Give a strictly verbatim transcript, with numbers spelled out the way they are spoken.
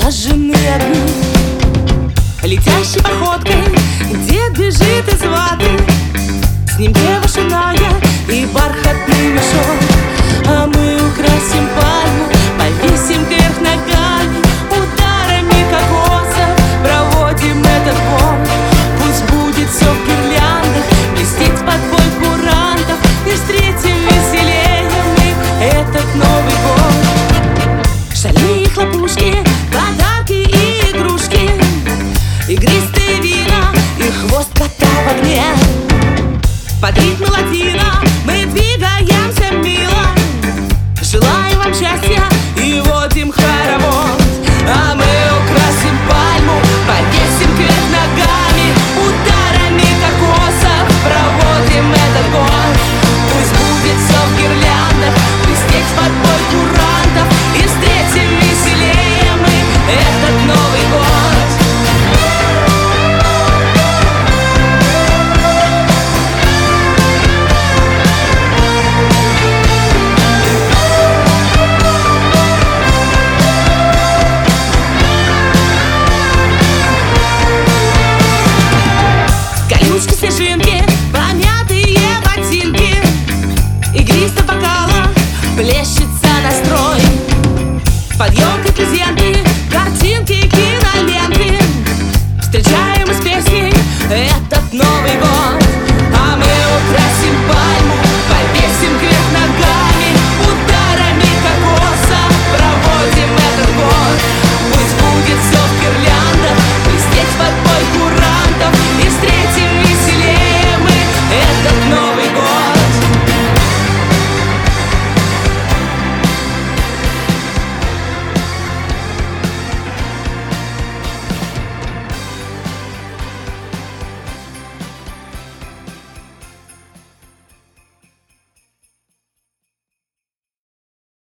зажжены огни. Летящей походкой дед бежит из ваты, с ним дева шиная и бархатный мешок. А мы украсим пальму, повесим кверх ногами, ударами кокоса проводим этот бой. Пусть будет все в гирляндах, блестеть под бой курантов, и встретим веселее мы этот Новый год. Шали и хлопушки, подарки и игрушки, игристые вина и хвост кота в огне. Под ритм латина